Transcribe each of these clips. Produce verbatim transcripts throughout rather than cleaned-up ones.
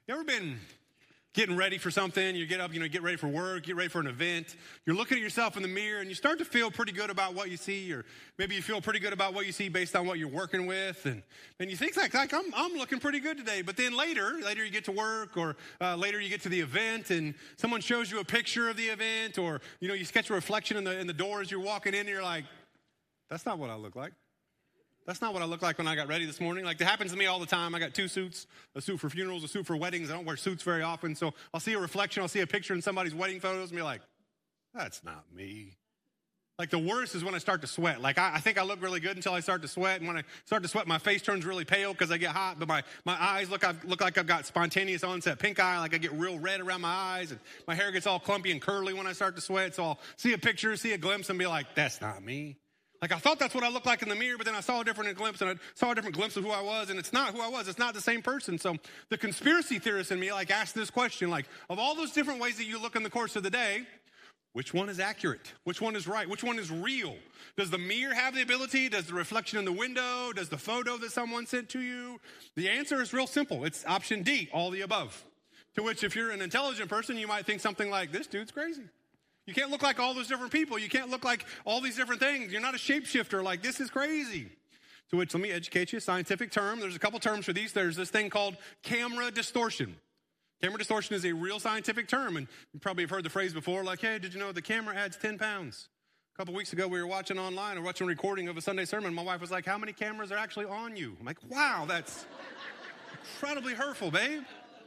You ever been getting ready for something? You get up, you know, get ready for work, get ready for an event. You're looking at yourself in the mirror and you start to feel pretty good about what you see, or maybe you feel pretty good about what you see based on what you're working with. And, and you think like, like I'm, I'm looking pretty good today. But then later, later you get to work, or uh, later you get to the event and someone shows you a picture of the event, or, you know, you sketch a reflection in the, in the door as you're walking in and you're like, that's not what I look like. That's not what I look like when I got ready this morning. Like, that happens to me all the time. I got two suits, a suit for funerals, a suit for weddings. I don't wear suits very often. So I'll see a reflection. I'll see a picture in somebody's wedding photos and be like, that's not me. Like, the worst is when I start to sweat. Like, I, I think I look really good until I start to sweat. And when I start to sweat, my face turns really pale because I get hot. But my, my eyes look, I've, look like I've got spontaneous onset pink eye. Like, I get real red around my eyes. And my hair gets all clumpy and curly when I start to sweat. So I'll see a picture, see a glimpse, and be like, that's not me. Like, I thought that's what I looked like in the mirror, but then I saw a different glimpse, and I saw a different glimpse of who I was, and it's not who I was. It's not the same person. So the conspiracy theorist in me, like, asked this question, like, of all those different ways that you look in the course of the day, which one is accurate? Which one is right? Which one is real? Does the mirror have the ability? Does the reflection in the window? Does the photo that someone sent to you? The answer is real simple. It's option D, all the above. To which, if you're an intelligent person, you might think something like, this dude's crazy. You can't look like all those different people. You can't look like all these different things. You're not a shapeshifter. Like, this is crazy. To which, let me educate you, a scientific term. There's a couple terms for these. There's this thing called camera distortion. Camera distortion is a real scientific term. And you probably have heard the phrase before, like, hey, did you know the camera adds ten pounds? A couple weeks ago, we were watching online or watching a recording of a Sunday sermon. My wife was like, how many cameras are actually on you? I'm like, wow, that's incredibly hurtful, babe.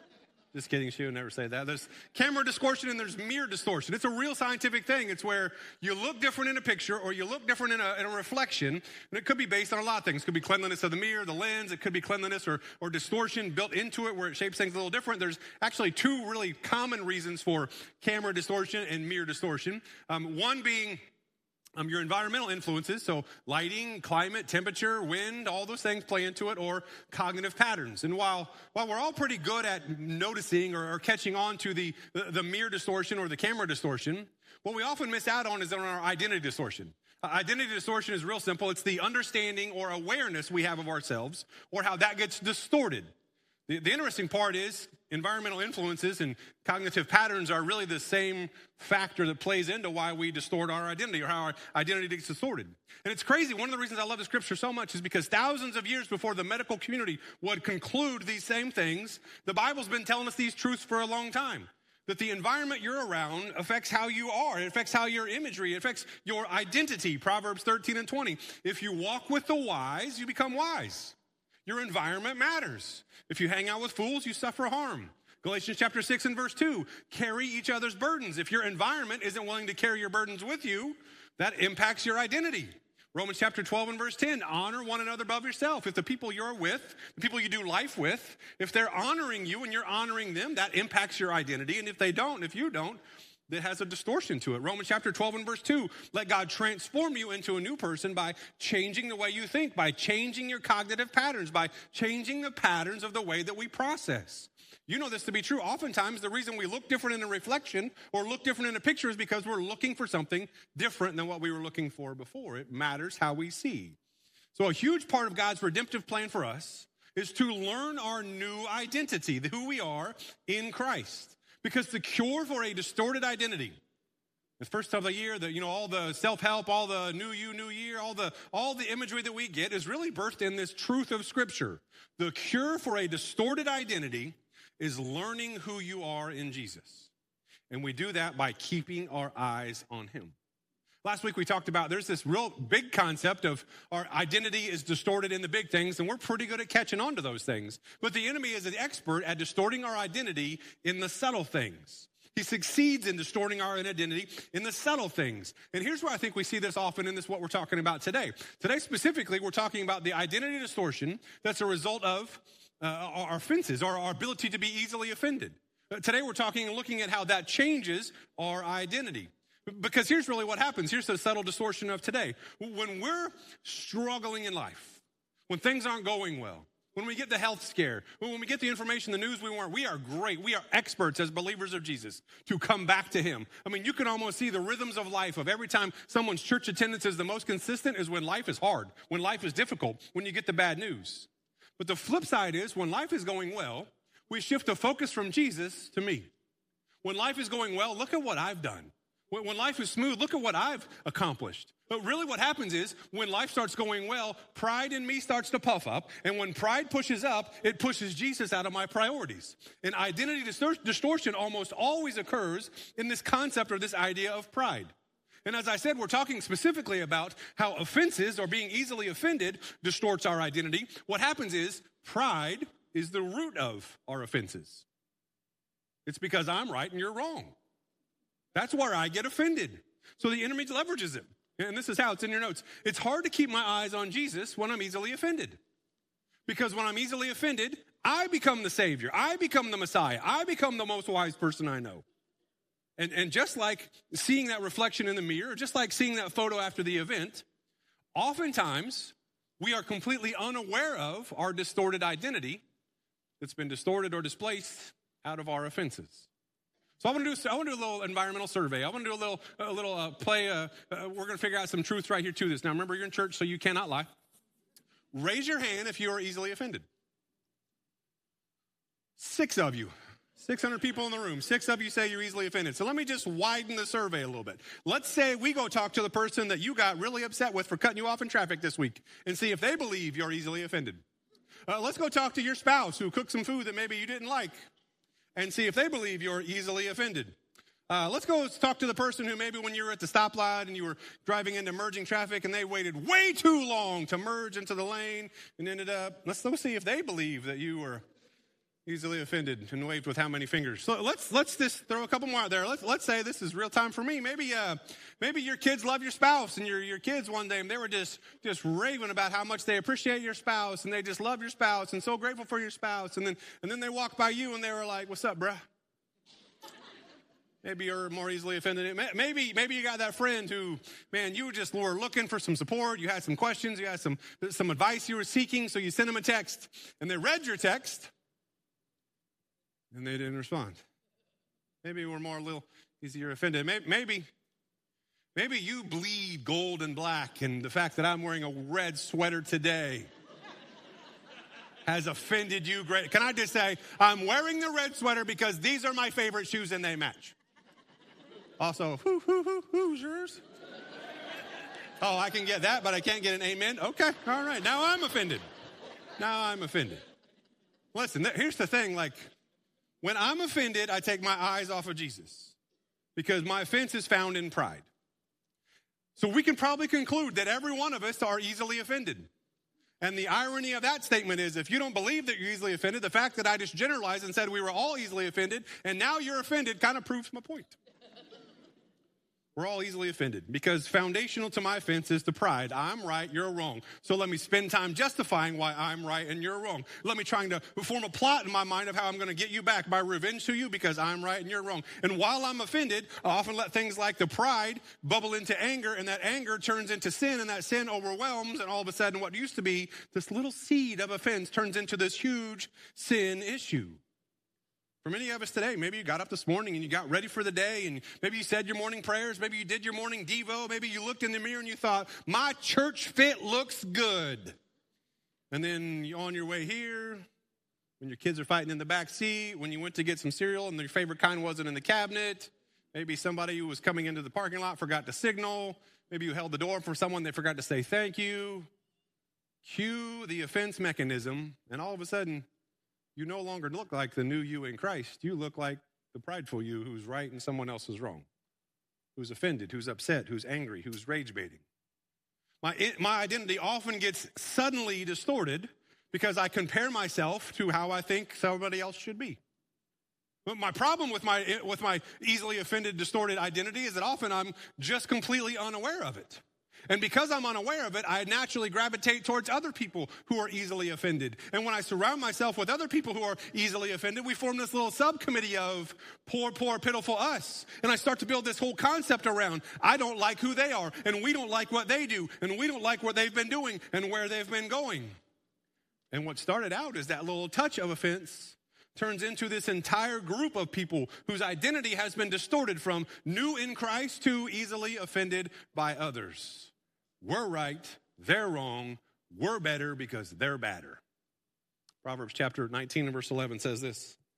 Just kidding, she would never say that. There's camera distortion and there's mirror distortion. It's a real scientific thing. It's where you look different in a picture or you look different in a, in a reflection, and it could be based on a lot of things. It could be cleanliness of the mirror, the lens. It could be cleanliness or, or distortion built into it where it shapes things a little different. There's actually two really common reasons for camera distortion and mirror distortion. Um, one being Um, your environmental influences, so lighting, climate, temperature, wind, all those things play into it, or cognitive patterns. And while while we're all pretty good at noticing or, or catching on to the, the, the mirror distortion or the camera distortion, what we often miss out on is on our identity distortion. Uh, identity distortion is real simple. It's the understanding or awareness we have of ourselves or how that gets distorted. The, the interesting part is environmental influences and cognitive patterns are really the same factor that plays into why we distort our identity or how our identity gets distorted. And it's crazy. One of the reasons I love the scripture so much is because thousands of years before the medical community would conclude these same things, the Bible's been telling us these truths for a long time. That the environment you're around affects how you are. It affects how your imagery, it affects your identity. Proverbs thirteen and twenty. If you walk with the wise, you become wise. Your environment matters. If you hang out with fools, you suffer harm. Galatians chapter six and verse two, carry each other's burdens. If your environment isn't willing to carry your burdens with you, that impacts your identity. Romans chapter twelve and verse ten, honor one another above yourself. If the people you're with, the people you do life with, if they're honoring you and you're honoring them, that impacts your identity. And if they don't, if you don't, that has a distortion to it. Romans chapter twelve and verse two, let God transform you into a new person by changing the way you think, by changing your cognitive patterns, by changing the patterns of the way that we process. You know this to be true. Oftentimes, the reason we look different in a reflection or look different in a picture is because we're looking for something different than what we were looking for before. It matters how we see. So a huge part of God's redemptive plan for us is to learn our new identity, who we are in Christ. Because the cure for a distorted identity, the first of the year, the, you know, all the self-help, all the new you, new year, all the all the imagery that we get is really birthed in this truth of Scripture. The cure for a distorted identity is learning who you are in Jesus. And we do that by keeping our eyes on Him. Last week we talked about there's this real big concept of our identity is distorted in the big things, and we're pretty good at catching on to those things. But the enemy is an expert at distorting our identity in the subtle things. He succeeds in distorting our identity in the subtle things. And here's where I think we see this often, and this is what we're talking about today. Today specifically, we're talking about the identity distortion that's a result of uh, our offenses, or our ability to be easily offended. Today we're talking and looking at how that changes our identity. Because here's really what happens. Here's the subtle distortion of today. When we're struggling in life, when things aren't going well, when we get the health scare, when we get the information, the news we want, we are great. We are experts as believers of Jesus to come back to Him. I mean, you can almost see the rhythms of life of every time someone's church attendance is the most consistent is when life is hard, when life is difficult, when you get the bad news. But the flip side is when life is going well, we shift the focus from Jesus to me. When life is going well, look at what I've done. When, when life is smooth, look at what I've accomplished. But really what happens is when life starts going well, pride in me starts to puff up. And when pride pushes up, it pushes Jesus out of my priorities. And identity distor- distortion almost always occurs in this concept or this idea of pride. And as I said, we're talking specifically about how offenses or being easily offended distorts our identity. What happens is pride is the root of our offenses. It's because I'm right and you're wrong. That's where I get offended. So the enemy leverages it. And this is how it's in your notes. It's hard to keep my eyes on Jesus when I'm easily offended. Because when I'm easily offended, I become the Savior. I become the Messiah. I become the most wise person I know. And, and just like seeing that reflection in the mirror, just like seeing that photo after the event, oftentimes we are completely unaware of our distorted identity that's been distorted or displaced out of our offenses. So I want to do I want to do a little environmental survey. I want to do a little a little uh, play. Uh, uh, we're going to figure out some truth right here to this. Now remember, you're in church, so you cannot lie. Raise your hand if you are easily offended. Six of you, six hundred people in the room. Six of you say you're easily offended. So let me just widen the survey a little bit. Let's say we go talk to the person that you got really upset with for cutting you off in traffic this week, and see if they believe you're easily offended. Uh, let's go talk to your spouse who cooked some food that maybe you didn't like, and see if they believe you're easily offended. Uh, let's go talk to the person who maybe when you were at the stoplight and you were driving into merging traffic and they waited way too long to merge into the lane and ended up, let's go see if they believe that you were easily offended and waved with how many fingers. So let's let's just throw a couple more out there. Let's let's say this is real time for me. Maybe uh maybe your kids love your spouse, and your your kids one day they were just just raving about how much they appreciate your spouse and they just love your spouse and so grateful for your spouse. And then and then they walk by you and they were like, "What's up, bruh?" Maybe you're more easily offended. Maybe maybe you got that friend who, man, you just were looking for some support. You had some questions. You had some some advice you were seeking. So you sent them a text, and they read your text. And they didn't respond. Maybe we're more a little easier offended. Maybe, maybe, maybe you bleed gold and black, and the fact that I'm wearing a red sweater today has offended you great. Can I just say, I'm wearing the red sweater because these are my favorite shoes and they match. Also, whoo, whoo, whoo, Hoosiers. Oh, I can get that, but I can't get an amen? Okay, all right. Now I'm offended. Now I'm offended. Listen, here's the thing, like, when I'm offended, I take my eyes off of Jesus because my offense is found in pride. So we can probably conclude that every one of us are easily offended. And the irony of that statement is if you don't believe that you're easily offended, the fact that I just generalized and said we were all easily offended and now you're offended kind of proves my point. We're all easily offended because foundational to my offense is the pride. I'm right, you're wrong. So let me spend time justifying why I'm right and you're wrong. Let me trying to form a plot in my mind of how I'm going to get you back by revenge to you because I'm right and you're wrong. And while I'm offended, I often let things like the pride bubble into anger, and that anger turns into sin, and that sin overwhelms, and all of a sudden what used to be this little seed of offense turns into this huge sin issue. For many of us today, maybe you got up this morning and you got ready for the day, and maybe you said your morning prayers, maybe you did your morning devo, maybe you looked in the mirror and you thought, my church fit looks good. And then you're on your way here, when your kids are fighting in the back seat, when you went to get some cereal and your favorite kind wasn't in the cabinet, maybe somebody who was coming into the parking lot forgot to signal, maybe you held the door for someone that forgot to say thank you. Cue the offense mechanism, and all of a sudden, you no longer look like the new you in Christ. You look like the prideful you who's right and someone else is wrong, who's offended, who's upset, who's angry, who's rage baiting. My, my identity often gets suddenly distorted because I compare myself to how I think somebody else should be. But my problem with my, with my easily offended, distorted identity is that often I'm just completely unaware of it. And because I'm unaware of it, I naturally gravitate towards other people who are easily offended. And when I surround myself with other people who are easily offended, we form this little subcommittee of poor, poor, pitiful us. And I start to build this whole concept around, I don't like who they are, and we don't like what they do, and we don't like what they've been doing and where they've been going. And what started out as that little touch of offense turns into this entire group of people whose identity has been distorted from new in Christ to easily offended by others. We're right, they're wrong, we're better because they're badder. Proverbs chapter nineteen and verse eleven says this.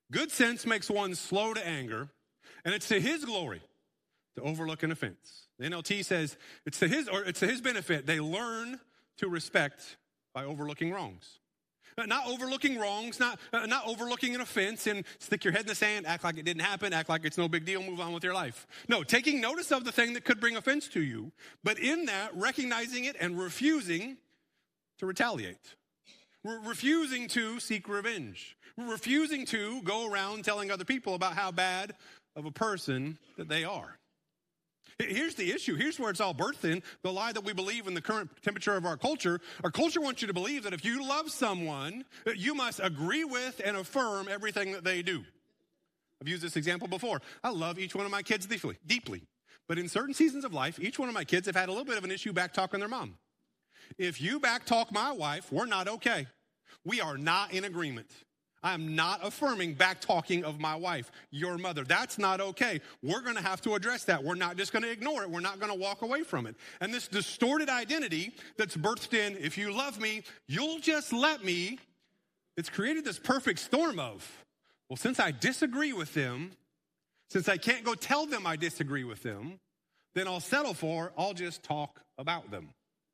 Good sense makes one slow to anger, and it's to his glory to overlook an offense. The N L T says it's to his, or it's to his benefit. They learn to respect by overlooking wrongs. Not overlooking wrongs, not, uh, not overlooking an offense and stick your head in the sand, act like it didn't happen, act like it's no big deal, move on with your life. No, taking notice of the thing that could bring offense to you, but in that, recognizing it and refusing to retaliate. Re- refusing to seek revenge. Refusing to go around telling other people about how bad of a person that they are. Here's the issue. Here's where it's all birthed in. The lie that we believe in the current temperature of our culture. Our culture wants you to believe that if you love someone, you must agree with and affirm everything that they do. I've used this example before. I love each one of my kids deeply, deeply. But in certain seasons of life, each one of my kids have had a little bit of an issue back talking their mom. If you back talk my wife, we're not okay. We are not in agreement. I am not affirming back talking of my wife, your mother. That's not okay. We're going to have to address that. We're not just going to ignore it. We're not going to walk away from it. And this distorted identity that's birthed in, if you love me, you'll just let me, it's created this perfect storm of, well, since I disagree with them, since I can't go tell them I disagree with them, then I'll settle for, I'll just talk about them.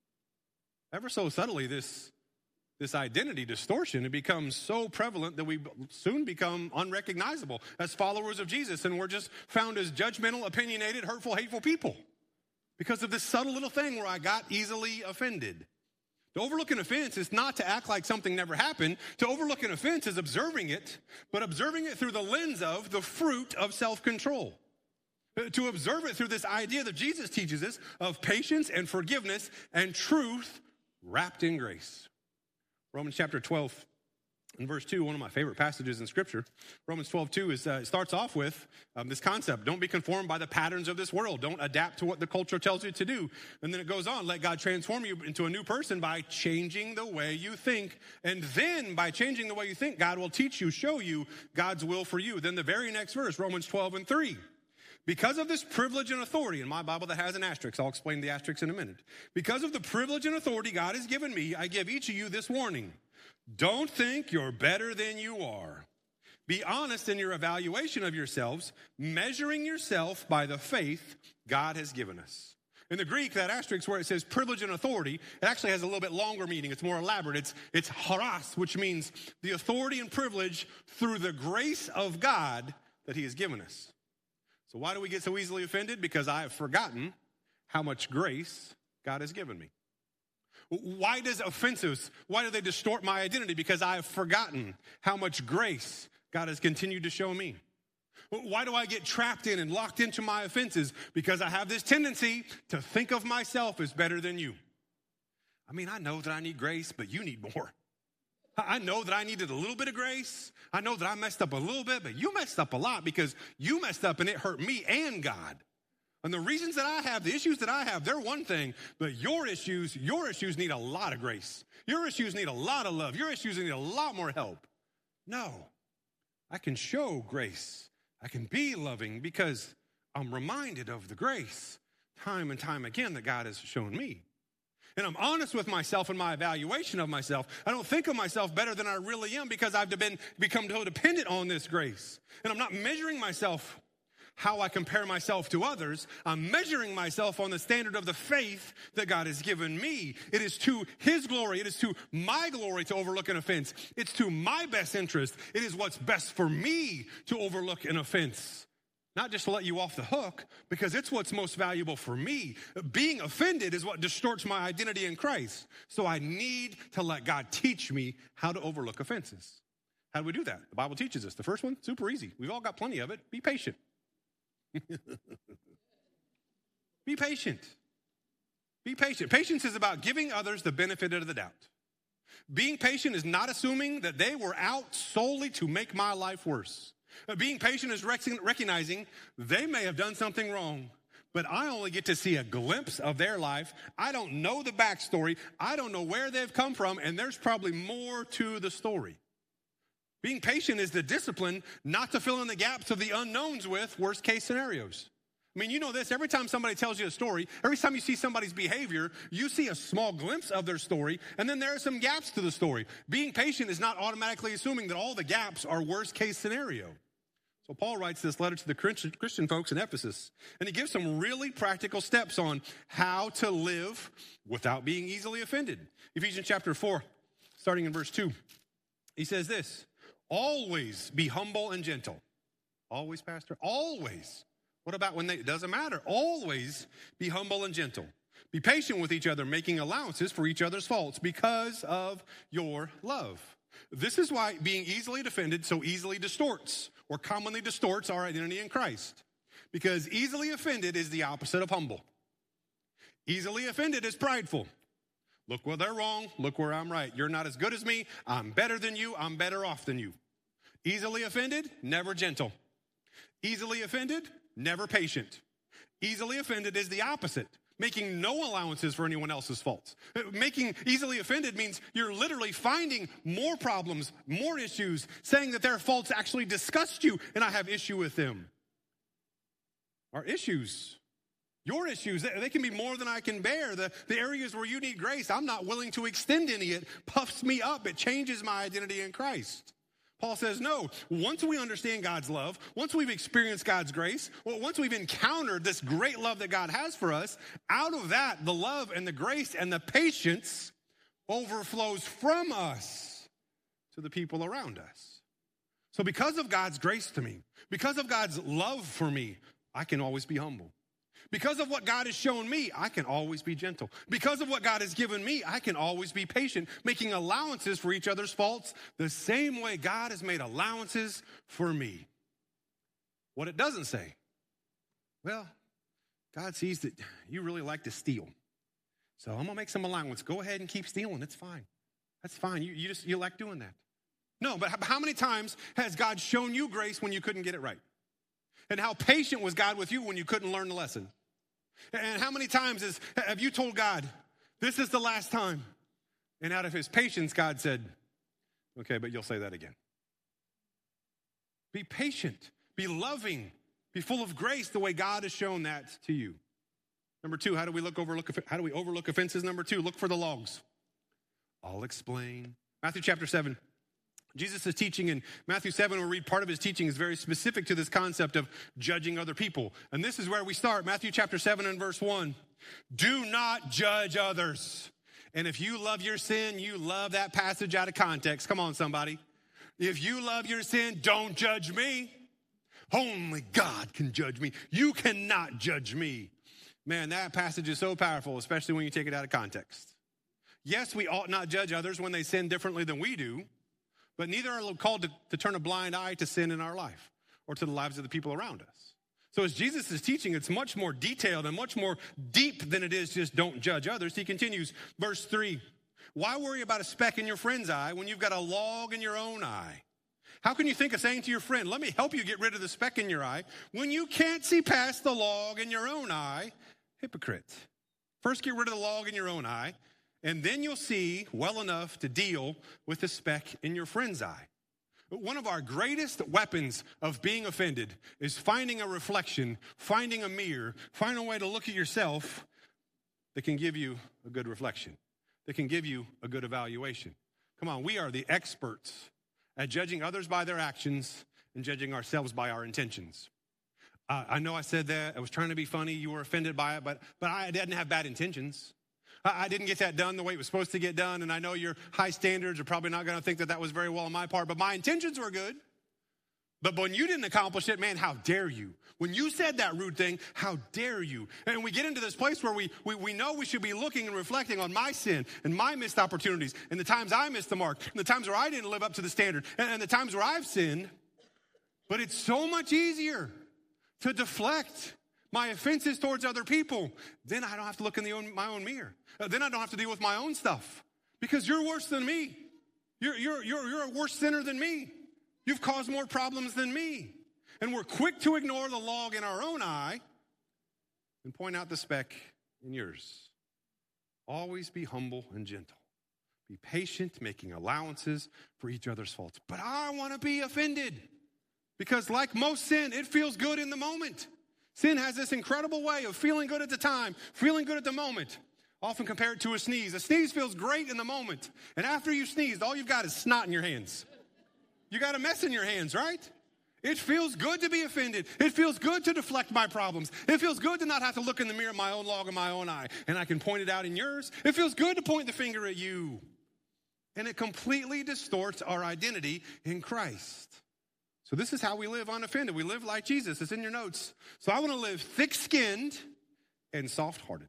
Ever so subtly, this This identity distortion, it becomes so prevalent that we soon become unrecognizable as followers of Jesus, and we're just found as judgmental, opinionated, hurtful, hateful people because of this subtle little thing where I got easily offended. To overlook an offense is not to act like something never happened. To overlook an offense is observing it, but observing it through the lens of the fruit of self-control. To observe it through this idea that Jesus teaches us of patience and forgiveness and truth wrapped in grace. Romans chapter twelve and verse two, one of my favorite passages in Scripture. Romans twelve two is, uh, starts off with um, this concept. Don't be conformed by the patterns of this world. Don't adapt to what the culture tells you to do. And then it goes on, let God transform you into a new person by changing the way you think. And then by changing the way you think, God will teach you, show you God's will for you. Then the very next verse, Romans twelve and three. Because of this privilege and authority, in my Bible that has an asterisk, I'll explain the asterisk in a minute. Because of the privilege and authority God has given me, I give each of you this warning. Don't think you're better than you are. Be honest in your evaluation of yourselves, measuring yourself by the faith God has given us. In the Greek, that asterisk where it says privilege and authority, it actually has a little bit longer meaning. It's more elaborate. It's, it's haras, which means the authority and privilege through the grace of God that he has given us. So why do we get so easily offended? Because I have forgotten how much grace God has given me. Why does offenses, why do they distort my identity? Because I have forgotten how much grace God has continued to show me. Why do I get trapped in and locked into my offenses? Because I have this tendency to think of myself as better than you. I mean, I know that I need grace, but you need more. I know that I needed a little bit of grace. I know that I messed up a little bit, but you messed up a lot because you messed up and it hurt me and God. And the reasons that I have, the issues that I have, they're one thing, but your issues, your issues need a lot of grace. Your issues need a lot of love. Your issues need a lot more help. No, I can show grace. I can be loving because I'm reminded of the grace time and time again that God has shown me. And I'm honest with myself in my evaluation of myself. I don't think of myself better than I really am because I've been, become so dependent on this grace. And I'm not measuring myself how I compare myself to others. I'm measuring myself on the standard of the faith that God has given me. It is to his glory. It is to my glory to overlook an offense. It's to my best interest. It is what's best for me to overlook an offense. Not just to let you off the hook, because it's what's most valuable for me. Being offended is what distorts my identity in Christ. So I need to let God teach me how to overlook offenses. How do we do that? The Bible teaches us. The first one, super easy. We've all got plenty of it. Be patient. Be patient. Be patient. Patience is about giving others the benefit of the doubt. Being patient is not assuming that they were out solely to make my life worse. Being patient is recognizing they may have done something wrong, but I only get to see a glimpse of their life. I don't know the backstory. I don't know where they've come from, and there's probably more to the story. Being patient is the discipline not to fill in the gaps of the unknowns with worst case scenarios. I I mean, you know this, every time somebody tells you a story, every time you see somebody's behavior, you see a small glimpse of their story, and then there are some gaps to the story. Being patient is not automatically assuming that all the gaps are worst case scenario. So Paul writes this letter to the Christian folks in Ephesus, and he gives some really practical steps on how to live without being easily offended. Ephesians chapter four, starting in verse two, he says this, always be humble and gentle. Always, Pastor? Always. What about when they, it doesn't matter. Always be humble and gentle. Be patient with each other, making allowances for each other's faults because of your love. This is why being easily offended so easily distorts or commonly distorts our identity in Christ. Because easily offended is the opposite of humble. Easily offended is prideful. Look where they're wrong, look where I'm right. You're not as good as me, I'm better than you, I'm better off than you. Easily offended, never gentle. Easily offended, never patient. Easily offended is the opposite, making no allowances for anyone else's faults. Making easily offended means you're literally finding more problems, more issues, saying that their faults actually disgust you and I have issue with them. Our issues, your issues, they can be more than I can bear. The, the areas where you need grace, I'm not willing to extend any. It puffs me up. It changes my identity in Christ. Paul says, no, once we understand God's love, once we've experienced God's grace, well, once we've encountered this great love that God has for us, out of that, the love and the grace and the patience overflows from us to the people around us. So because of God's grace to me, because of God's love for me, I can always be humble. Because of what God has shown me, I can always be gentle. Because of what God has given me, I can always be patient, making allowances for each other's faults the same way God has made allowances for me. What it doesn't say, well, God sees that you really like to steal. So I'm going to make some allowance. Go ahead and keep stealing. It's fine. That's fine. You, you just, you like doing that. No, but how many times has God shown you grace when you couldn't get it right? And how patient was God with you when you couldn't learn the lesson? And how many times is, have you told God, this is the last time? And out of his patience, God said, okay, but you'll say that again. Be patient, be loving, be full of grace the way God has shown that to you. Number two, how do we look overlook, how do we overlook offenses? Number two, look for the logs. I'll explain. Matthew chapter seven. Jesus is teaching in Matthew seven, we'll read part of his teaching is very specific to this concept of judging other people. And this is where we start, Matthew chapter seven and verse one. Do not judge others. And if you love your sin, you love that passage out of context. Come on, somebody. If you love your sin, don't judge me. Only God can judge me. You cannot judge me. Man, that passage is so powerful, especially when you take it out of context. Yes, we ought not judge others when they sin differently than we do. But neither are called to, to turn a blind eye to sin in our life or to the lives of the people around us. So as Jesus is teaching, it's much more detailed and much more deep than it is just don't judge others. He continues, verse three, why worry about a speck in your friend's eye when you've got a log in your own eye? How can you think of saying to your friend, let me help you get rid of the speck in your eye when you can't see past the log in your own eye? Hypocrite. First, get rid of the log in your own eye. And then you'll see well enough to deal with the speck in your friend's eye. One of our greatest weapons of being offended is finding a reflection, finding a mirror, finding a way to look at yourself that can give you a good reflection, that can give you a good evaluation. Come on, we are the experts at judging others by their actions and judging ourselves by our intentions. Uh, I know I said that. I was trying to be funny. You were offended by it, but, but I didn't have bad intentions. I didn't get that done the way it was supposed to get done, and I know your high standards are probably not going to think that that was very well on my part, but my intentions were good. But when you didn't accomplish it, man, how dare you? When you said that rude thing, how dare you? And we get into this place where we, we, we know we should be looking and reflecting on my sin and my missed opportunities and the times I missed the mark and the times where I didn't live up to the standard and, and the times where I've sinned. But it's so much easier to deflect my offenses towards other people. Then I don't have to look in the own, my own mirror. Uh, then I don't have to deal with my own stuff because you're worse than me. You're, you're, you're, you're a worse sinner than me. You've caused more problems than me. And we're quick to ignore the log in our own eye and point out the speck in yours. Always be humble and gentle. Be patient, making allowances for each other's faults. But I want to be offended because like most sin, it feels good in the moment. Sin has this incredible way of feeling good at the time, feeling good at the moment. Often compared to a sneeze. A sneeze feels great in the moment. And after you sneezed, all you've got is snot in your hands. You got a mess in your hands, right? It feels good to be offended. It feels good to deflect my problems. It feels good to not have to look in the mirror at my own log in my own eye, and I can point it out in yours. It feels good to point the finger at you. And it completely distorts our identity in Christ. So this is how we live unoffended. We live like Jesus. It's in your notes. So I want to live thick-skinned and soft-hearted.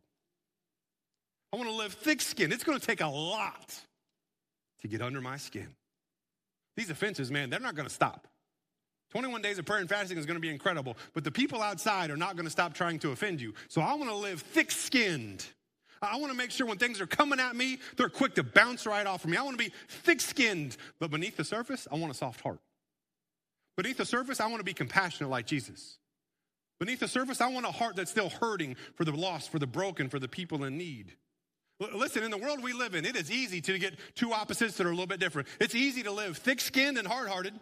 I want to live thick-skinned. It's going to take a lot to get under my skin. These offenses, man, they're not going to stop. twenty-one days of prayer and fasting is going to be incredible, but the people outside are not going to stop trying to offend you. So I want to live thick-skinned. I want to make sure when things are coming at me, they're quick to bounce right off of me. I want to be thick-skinned, but beneath the surface, I want a soft heart. Beneath the surface, I want to be compassionate like Jesus. Beneath the surface, I want a heart that's still hurting for the lost, for the broken, for the people in need. Listen, in the world we live in, it is easy to get two opposites that are a little bit different. It's easy to live thick-skinned and hard-hearted.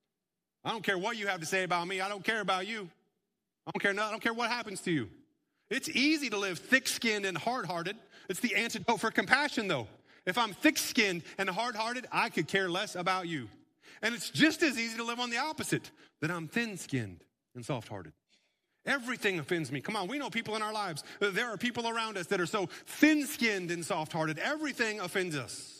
I don't care what you have to say about me. I don't care about you. I don't care, no, I don't care what happens to you. It's easy to live thick-skinned and hard-hearted. It's the antidote for compassion, though. If I'm thick-skinned and hard-hearted, I could care less about you. And it's just as easy to live on the opposite, that I'm thin-skinned and soft-hearted. Everything offends me. Come on, we know people in our lives. There are people around us that are so thin-skinned and soft-hearted. Everything offends us.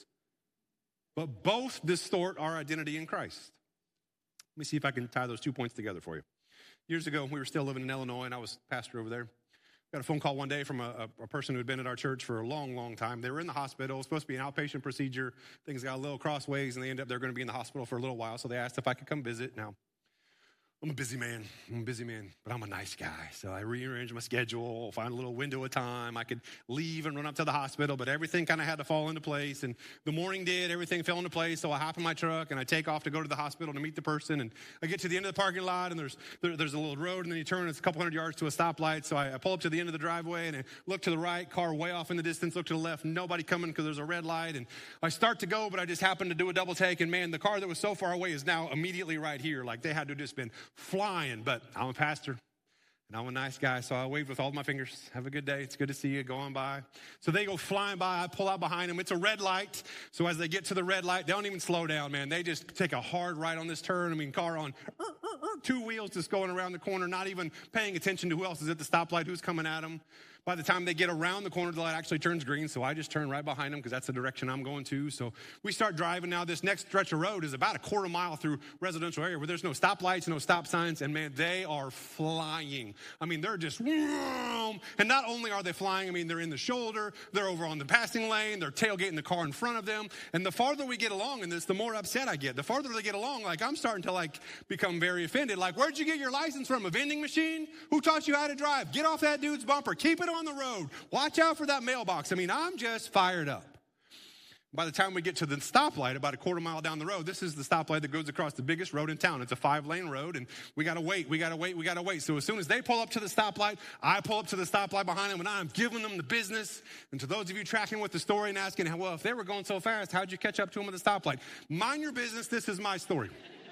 But both distort our identity in Christ. Let me see if I can tie those two points together for you. Years ago, we were still living in Illinois, and I was pastor over there. Got a phone call one day from a, a person who had been at our church for a long, long time. They were in the hospital. It was supposed to be an outpatient procedure. Things got a little crossways, and they ended up they're going to be in the hospital for a little while. So they asked if I could come visit. Now, I'm a busy man. I'm a busy man, but I'm a nice guy. So I rearranged my schedule, find a little window of time. I could leave and run up to the hospital, but everything kind of had to fall into place. And the morning did. Everything fell into place. So I hop in my truck and I take off to go to the hospital to meet the person. And I get to the end of the parking lot, and there's there, there's a little road, and then you turn. It's a couple hundred yards to a stoplight. So I, I pull up to the end of the driveway, and I look to the right, car way off in the distance. Look to the left, nobody coming because there's a red light. And I start to go, but I just happen to do a double take. And man, the car that was so far away is now immediately right here. Like they had to have just been flying. But I'm a pastor, and I'm a nice guy, so I waved with all my fingers. Have a good day. It's good to see you. Go on by. So they go flying by. I pull out behind them. It's a red light. So as they get to the red light, they don't even slow down, man. They just take a hard right on this turn. I mean, car on two wheels just going around the corner, not even paying attention to who else is at the stoplight, who's coming at them. By the time they get around the corner, the light actually turns green, so I just turn right behind them because that's the direction I'm going to. So we start driving. Now this next stretch of road is about a quarter mile through residential area where there's no stoplights, no stop signs, and man, they are flying. I mean, they're just, and not only are they flying, I mean, they're in the shoulder, they're over on the passing lane, they're tailgating the car in front of them, and the farther we get along in this, the more upset I get. The farther they get along, like I'm starting to like become very offended. Like, where'd you get your license from? A vending machine? Who taught you how to drive? Get off that dude's bumper. Keep it on the road. Watch out for that mailbox. I mean, I'm just fired up. By the time we get to the stoplight, about a quarter mile down the road, this is the stoplight that goes across the biggest road in town. It's a five-lane road, and we got to wait, we got to wait, we got to wait. So as soon as they pull up to the stoplight, I pull up to the stoplight behind them, and I'm giving them the business. And to those of you tracking with the story and asking, well, if they were going so fast, how'd you catch up to them at the stoplight? Mind your business. This is my story.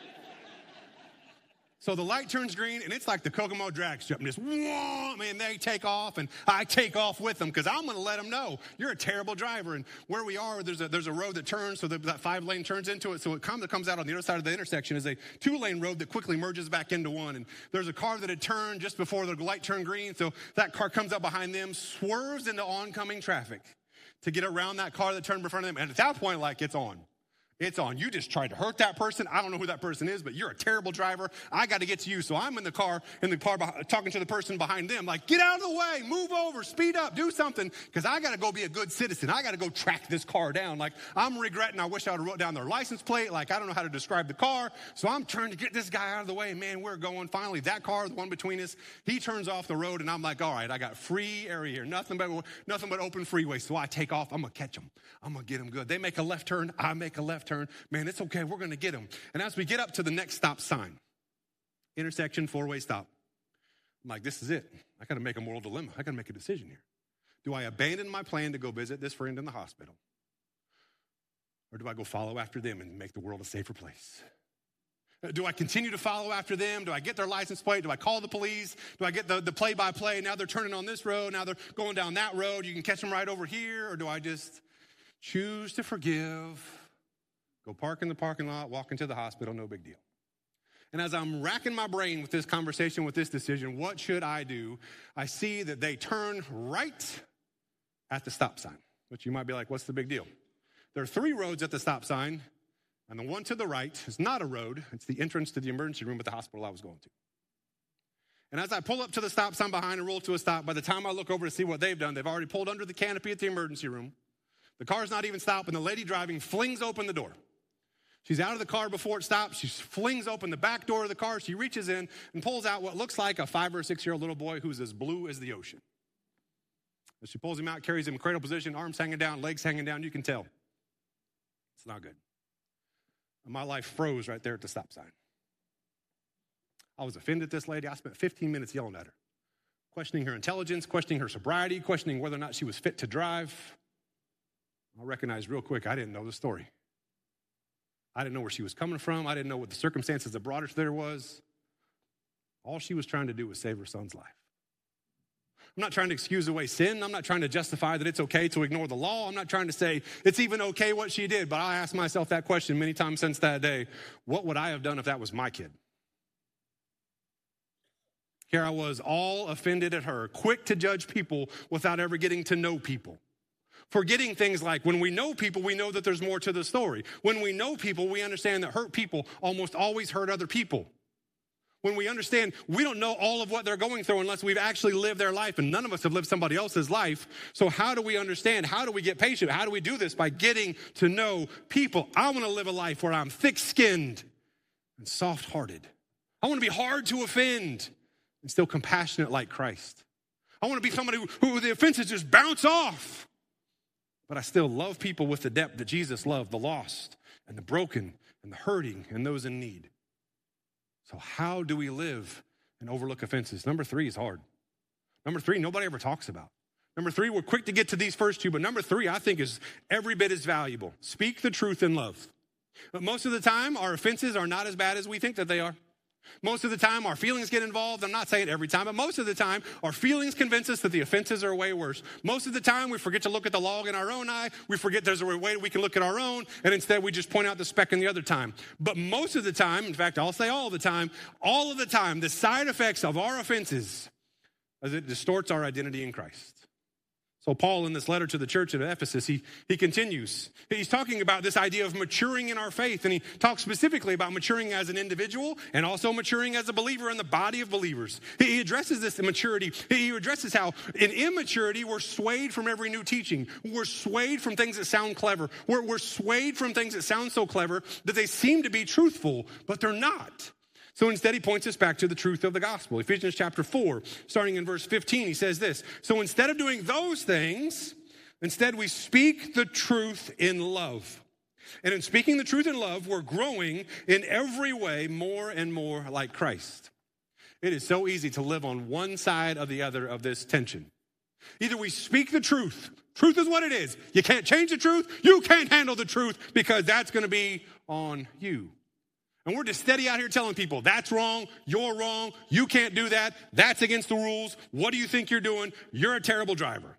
So the light turns green, and it's like the Kokomo drag strip. And just, whoa, man, they take off, and I take off with them because I'm going to let them know you're a terrible driver. And where we are, there's a there's a road that turns, so that, that five-lane turns into it. So it comes, it comes out on the other side of the intersection is a two-lane road that quickly merges back into one. And there's a car that had turned just before the light turned green, so that car comes up behind them, swerves into oncoming traffic to get around that car that turned in front of them. And at that point, like, it's on. It's on. You just tried to hurt that person. I don't know who that person is, but you're a terrible driver. I got to get to you. So I'm in the car, in the car, behind, talking to the person behind them, like, get out of the way, move over, speed up, do something, because I got to go be a good citizen. I got to go track this car down. Like, I'm regretting. I wish I would have wrote down their license plate. Like, I don't know how to describe the car. So I'm trying to get this guy out of the way. Man, we're going. Finally, that car, the one between us, he turns off the road, and I'm like, all right, I got free area here. Nothing but nothing but open freeway. So I take off. I'm going to catch them. I'm going to get them good. They make a left turn. I make a left turn. Man, it's okay, we're going to get them. And as we get up to the next stop sign, intersection, four-way stop, I'm like, this is it. I got to make a moral dilemma. I got to make a decision here. Do I abandon my plan to go visit this friend in the hospital? Or do I go follow after them and make the world a safer place? Do I continue to follow after them? Do I get their license plate? Do I call the police? Do I get the, the play-by-play? Now they're turning on this road. Now they're going down that road. You can catch them right over here. Or do I just choose to forgive, go park in the parking lot, walk into the hospital, no big deal? And as I'm racking my brain with this conversation, with this decision, what should I do? I see that they turn right at the stop sign, which you might be like, what's the big deal? There are three roads at the stop sign, and the one to the right is not a road. It's the entrance to the emergency room at the hospital I was going to. And as I pull up to the stop sign behind and roll to a stop, by the time I look over to see what they've done, they've already pulled under the canopy at the emergency room. The car's not even stopped, and the lady driving flings open the door. She's out of the car before it stops. She flings open the back door of the car. She reaches in and pulls out what looks like a five or six-year-old little boy who's as blue as the ocean. As she pulls him out, carries him in cradle position, arms hanging down, legs hanging down, you can tell. It's not good. And my life froze right there at the stop sign. I was offended at this lady. I spent fifteen minutes yelling at her, questioning her intelligence, questioning her sobriety, questioning whether or not she was fit to drive. I recognized real quick I didn't know the story. I didn't know where she was coming from. I didn't know what the circumstances that brought her there was. All she was trying to do was save her son's life. I'm not trying to excuse away sin. I'm not trying to justify that it's okay to ignore the law. I'm not trying to say it's even okay what she did. But I asked myself that question many times since that day. What would I have done if that was my kid? Here I was, all offended at her, quick to judge people without ever getting to know people. Forgetting things like when we know people, we know that there's more to the story. When we know people, we understand that hurt people almost always hurt other people. When we understand we don't know all of what they're going through unless we've actually lived their life, and none of us have lived somebody else's life. So how do we understand? How do we get patient? How do we do this? By getting to know people. I want to live a life where I'm thick-skinned and soft-hearted. I want to be hard to offend and still compassionate like Christ. I want to be somebody who, who the offenses just bounce off. But I still love people with the depth that Jesus loved, the lost and the broken and the hurting and those in need. So how do we live and overlook offenses? Number three is hard. Number three, nobody ever talks about. Number three, we're quick to get to these first two, but number three, I think, is every bit as valuable. Speak the truth in love. But most of the time, our offenses are not as bad as we think that they are. Most of the time, our feelings get involved. I'm not saying every time, but most of the time, our feelings convince us that the offenses are way worse. Most of the time, we forget to look at the log in our own eye. We forget there's a way we can look at our own, and instead we just point out the speck in the other time. But most of the time, in fact, I'll say all the time, all of the time, the side effects of our offenses is it distorts our identity in Christ. So Paul, in this letter to the church at Ephesus, he, he continues. He's talking about this idea of maturing in our faith, and he talks specifically about maturing as an individual and also maturing as a believer in the body of believers. He addresses this maturity. He addresses how in immaturity we're swayed from every new teaching. We're swayed from things that sound clever. We're, we're swayed from things that sound so clever that they seem to be truthful, but they're not. So instead, he points us back to the truth of the gospel. Ephesians chapter four, starting in verse fifteen, he says this. So instead of doing those things, instead we speak the truth in love. And in speaking the truth in love, we're growing in every way more and more like Christ. It is so easy to live on one side or the other of this tension. Either we speak the truth. Truth is what it is. You can't change the truth. You can't handle the truth because that's going to be on you. And we're just steady out here telling people, that's wrong, you're wrong, you can't do that, that's against the rules, what do you think you're doing? You're a terrible driver.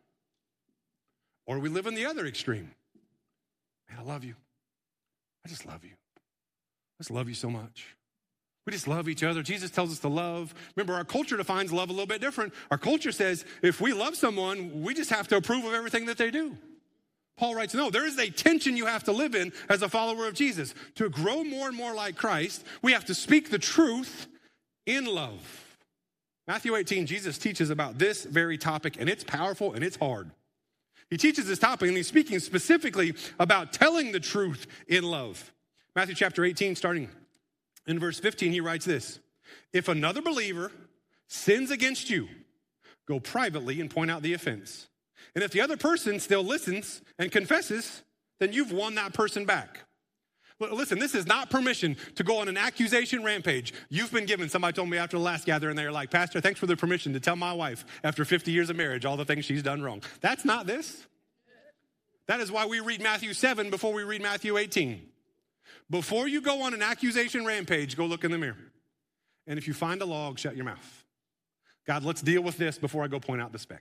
Or we live in the other extreme. Man, I love you. I just love you. I just love you so much. We just love each other. Jesus tells us to love. Remember, our culture defines love a little bit different. Our culture says if we love someone, we just have to approve of everything that they do. Paul writes, no, there is a tension you have to live in as a follower of Jesus. To grow more and more like Christ, we have to speak the truth in love. Matthew eighteen, Jesus teaches about this very topic, and it's powerful and it's hard. He teaches this topic, and he's speaking specifically about telling the truth in love. Matthew chapter eighteen, starting in verse fifteen, he writes this. If another believer sins against you, go privately and point out the offense. And if the other person still listens and confesses, then you've won that person back. Listen, this is not permission to go on an accusation rampage. You've been given, somebody told me after the last gathering, they're like, Pastor, thanks for the permission to tell my wife after fifty years of marriage all the things she's done wrong. That's not this. That is why we read Matthew seven before we read Matthew eighteen. Before you go on an accusation rampage, go look in the mirror. And if you find a log, shut your mouth. God, let's deal with this before I go point out the speck.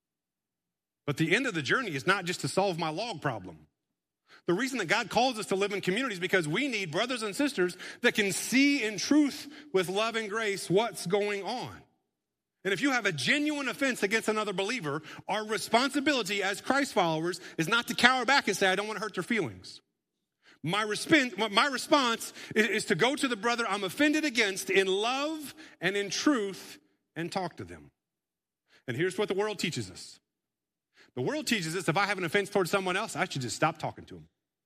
But the end of the journey is not just to solve my log problem. The reason that God calls us to live in community is because we need brothers and sisters that can see in truth with love and grace what's going on. And if you have a genuine offense against another believer, our responsibility as Christ followers is not to cower back and say, I don't want to hurt their feelings. My response, my response is, is to go to the brother I'm offended against in love and in truth and talk to them. And here's what the world teaches us. The world teaches us if I have an offense towards someone else, I should just stop talking to them.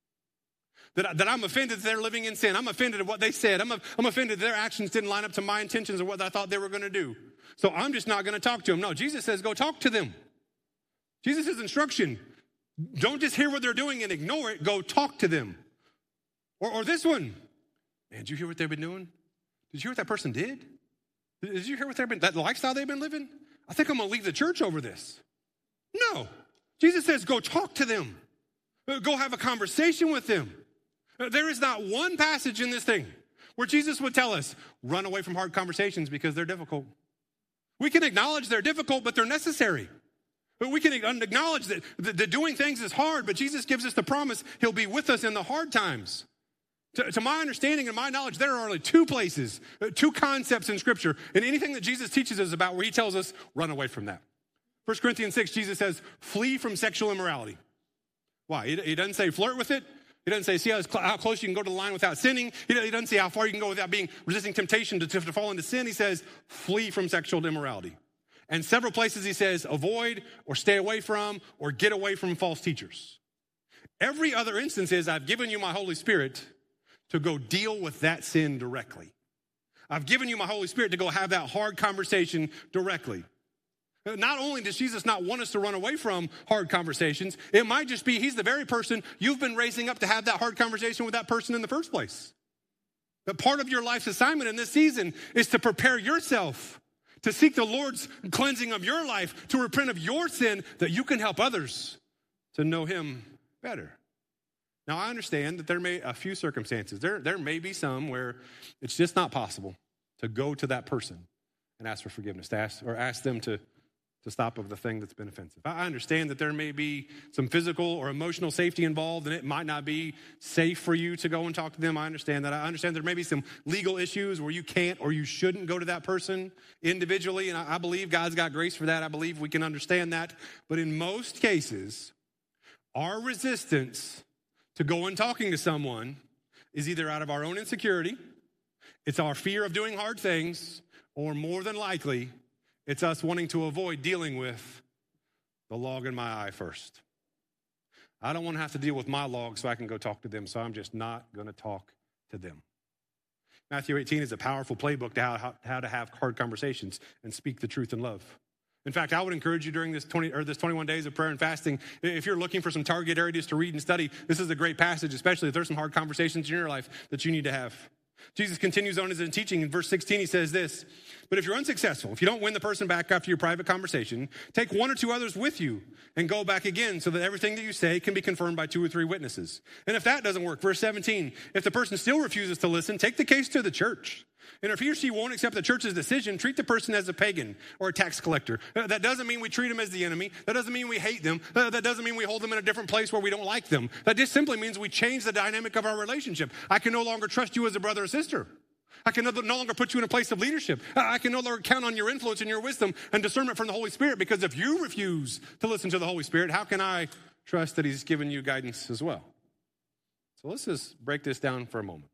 That, that I'm offended that they're living in sin. I'm offended at what they said. I'm, I'm offended that their actions didn't line up to my intentions or what I thought they were going to do. So I'm just not going to talk to them. No, Jesus says go talk to them. Jesus' instruction, don't just hear what they're doing and ignore it. Go talk to them. Or, or this one, man, did you hear what they've been doing? Did you hear what that person did? Did you hear what they've been, that lifestyle they've been living? I think I'm going to leave the church over this. No. Jesus says go talk to them. Go have a conversation with them. There is not one passage in this thing where Jesus would tell us, run away from hard conversations because they're difficult. We can acknowledge they're difficult, but they're necessary. We can acknowledge that, that doing things is hard, but Jesus gives us the promise he'll be with us in the hard times. To, to my understanding and my knowledge, there are only two places, two concepts in Scripture, and anything that Jesus teaches us about where he tells us, run away from that. First Corinthians six, Jesus says, flee from sexual immorality. Why? He, he doesn't say flirt with it. He doesn't say, see how, how close you can go to the line without sinning. He, he doesn't say how far you can go without being resisting temptation to, to, to fall into sin. He says, flee from sexual immorality. And several places he says, avoid or stay away from or get away from false teachers. Every other instance is, I've given you my Holy Spirit to go deal with that sin directly. I've given you my Holy Spirit to go have that hard conversation directly. Not only does Jesus not want us to run away from hard conversations, it might just be he's the very person you've been raising up to have that hard conversation with that person in the first place. That part of your life's assignment in this season is to prepare yourself to seek the Lord's cleansing of your life, to repent of your sin, that you can help others to know him better. Now, I understand that there may a few circumstances. There, there may be some where it's just not possible to go to that person and ask for forgiveness, to ask, or ask them to to stop of the thing that's been offensive. I understand that there may be some physical or emotional safety involved, and it might not be safe for you to go and talk to them. I understand that. I understand there may be some legal issues where you can't or you shouldn't go to that person individually, and I believe God's got grace for that. I believe we can understand that. But in most cases, our resistance to go and talking to someone is either out of our own insecurity, it's our fear of doing hard things, or more than likely, it's us wanting to avoid dealing with the log in my eye first. I don't want to have to deal with my log so I can go talk to them, so I'm just not going to talk to them. Matthew eighteen is a powerful playbook to how, how, how to have hard conversations and speak the truth in love. In fact, I would encourage you during this twenty or this twenty-one days of prayer and fasting, if you're looking for some target areas to read and study, this is a great passage, especially if there's some hard conversations in your life that you need to have. Jesus continues on his teaching. In verse sixteen, he says this, but if you're unsuccessful, if you don't win the person back after your private conversation, take one or two others with you and go back again so that everything that you say can be confirmed by two or three witnesses. And if that doesn't work, verse seventeen, if the person still refuses to listen, take the case to the church. And if he or she won't accept the church's decision, treat the person as a pagan or a tax collector. That doesn't mean we treat them as the enemy. That doesn't mean we hate them. That doesn't mean we hold them in a different place where we don't like them. That just simply means we change the dynamic of our relationship. I can no longer trust you as a brother or sister. I can no longer put you in a place of leadership. I can no longer count on your influence and your wisdom and discernment from the Holy Spirit, because if you refuse to listen to the Holy Spirit, how can I trust that he's given you guidance as well? So let's just break this down for a moment.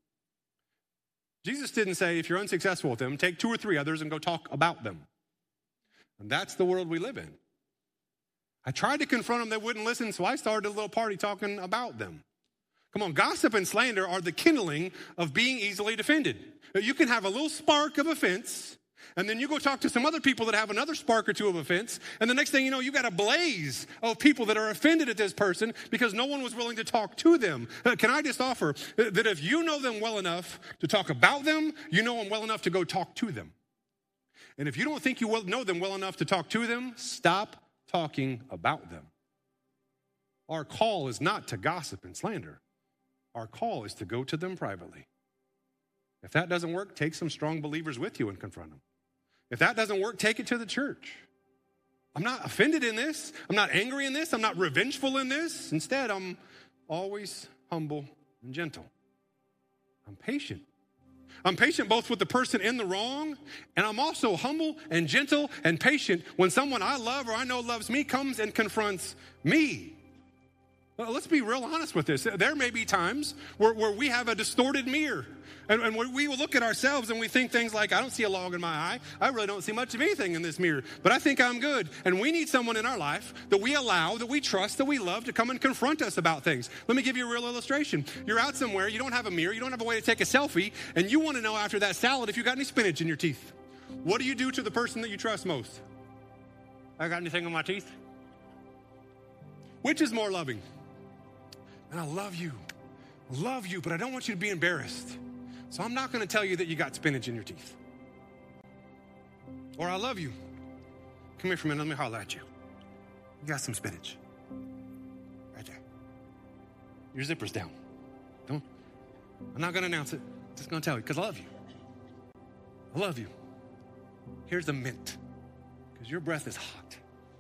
Jesus didn't say, if you're unsuccessful with them, take two or three others and go talk about them. And that's the world we live in. I tried to confront them, they wouldn't listen, so I started a little party talking about them. Come on, gossip and slander are the kindling of being easily defended. You can have a little spark of offense, and then you go talk to some other people that have another spark or two of offense, and the next thing you know, you got a blaze of people that are offended at this person because no one was willing to talk to them. Uh, can I just offer that if you know them well enough to talk about them, you know them well enough to go talk to them. And if you don't think you well, know them well enough to talk to them, stop talking about them. Our call is not to gossip and slander. Our call is to go to them privately. If that doesn't work, take some strong believers with you and confront them. If that doesn't work, take it to the church. I'm not offended in this. I'm not angry in this. I'm not revengeful in this. Instead, I'm always humble and gentle. I'm patient. I'm patient both with the person in the wrong, and I'm also humble and gentle and patient when someone I love or I know loves me comes and confronts me. Well, let's be real honest with this. There may be times where, where we have a distorted mirror, and, and we will look at ourselves and we think things like, I don't see a log in my eye. I really don't see much of anything in this mirror, but I think I'm good. And we need someone in our life that we allow, that we trust, that we love to come and confront us about things. Let me give you a real illustration. You're out somewhere, you don't have a mirror, you don't have a way to take a selfie, and you want to know after that salad if you got any spinach in your teeth. What do you do to the person that you trust most? I got anything in my teeth? Which is more loving? And I love you, I love you, but I don't want you to be embarrassed. So I'm not going to tell you that you got spinach in your teeth. Or I love you. Come here for a minute, let me holler at you. You got some spinach. Right there. Your zipper's down. Don't. I'm not going to announce it. I'm just going to tell you because I love you. I love you. Here's the mint because your breath is hot.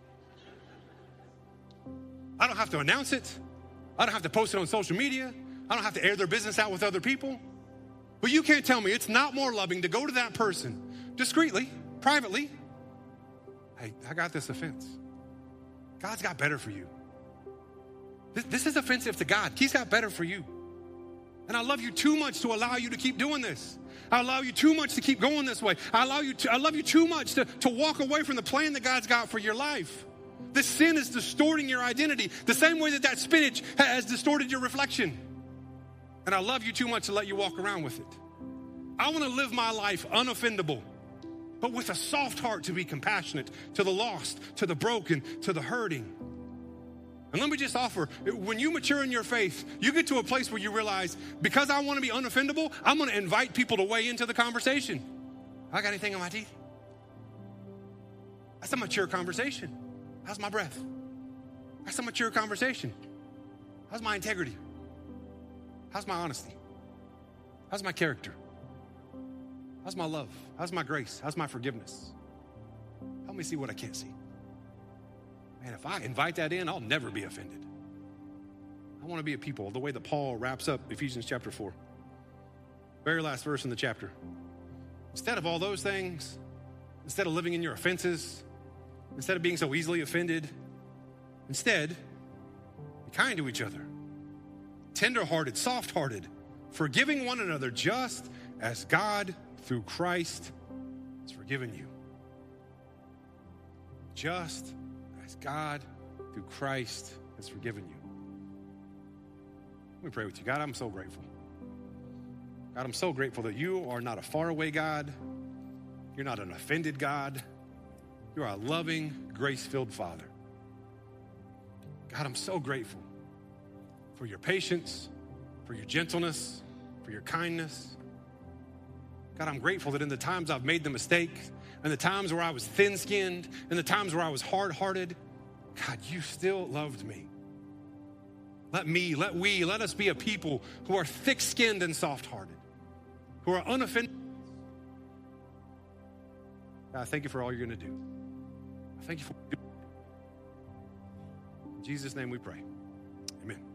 I don't have to announce it. I don't have to post it on social media. I don't have to air their business out with other people. But you can't tell me it's not more loving to go to that person discreetly, privately. Hey, I got this offense. God's got better for you. This, this is offensive to God. He's got better for you. And I love you too much to allow you to keep doing this. I allow you too much to keep going this way. I allow you to, I love you too much to, to walk away from the plan that God's got for your life. This sin is distorting your identity the same way that that spinach has distorted your reflection. And I love you too much to let you walk around with it. I want to live my life unoffendable, but with a soft heart to be compassionate to the lost, to the broken, to the hurting. And let me just offer, when you mature in your faith, you get to a place where you realize, because I want to be unoffendable, I'm going to invite people to weigh into the conversation. I got anything on my teeth? That's a mature conversation. How's my breath? That's a mature conversation. How's my integrity? How's my honesty? How's my character? How's my love? How's my grace? How's my forgiveness? Help me see what I can't see. Man, if I invite that in, I'll never be offended. I want to be a people, the way that Paul wraps up Ephesians chapter four. Very last verse in the chapter. Instead of all those things, instead of living in your offenses, instead of being so easily offended, instead, be kind to each other. Tender-hearted, soft-hearted, forgiving one another just as God, through Christ, has forgiven you. Just as God, through Christ, has forgiven you. Let me pray with you. God, I'm so grateful. God, I'm so grateful that you are not a faraway God. You're not an offended God. You're a loving, grace-filled Father. God, I'm so grateful for your patience, for your gentleness, for your kindness. God, I'm grateful that in the times I've made the mistake, and the times where I was thin-skinned, and the times where I was hard-hearted, God, you still loved me. Let me, let we, let us be a people who are thick-skinned and soft-hearted, who are unoffended. God, thank you for all you're going to do. Thank you for. In Jesus' name we pray. Amen.